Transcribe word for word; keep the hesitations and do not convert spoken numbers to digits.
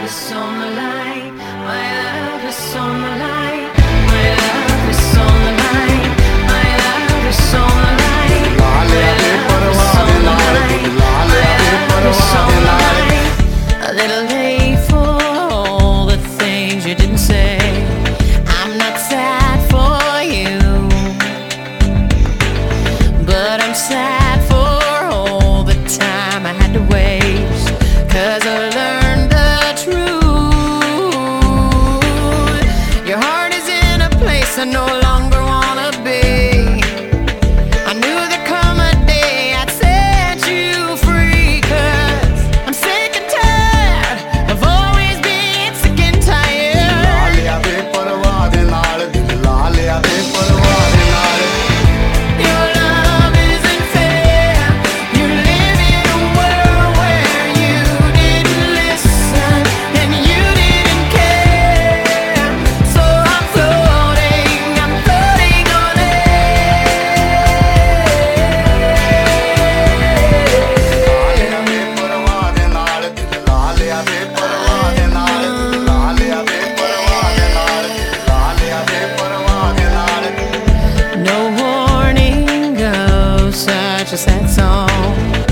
is on the line. My love is on the line. My love is on the line. My love is on the line. My love is on the line. My love is on the line. A little late for all the things you didn't say. I'm not sad for you, but I'm sad for all the time I had to waste. 'Cause I learned the truth. Your heart is in a place I no longer wanna be. I knew there'd come a day I'd set you free. 'Cause I'm sick and tired of always being sick and tired. ਲਾ ਲਿਆ ਬੇਪਰਵਾਹ ਦੇ ਨਾਲ, ਦਿਲ ਲਾ ਲਿਆ ਬੇਪਰਵਾਹ ਦੇ ਨਾਲ। Your love isn't fair. You live in a world where you didn't listen and you didn't care. So I'm floating, I'm floating on air. No warning goes such a sad song.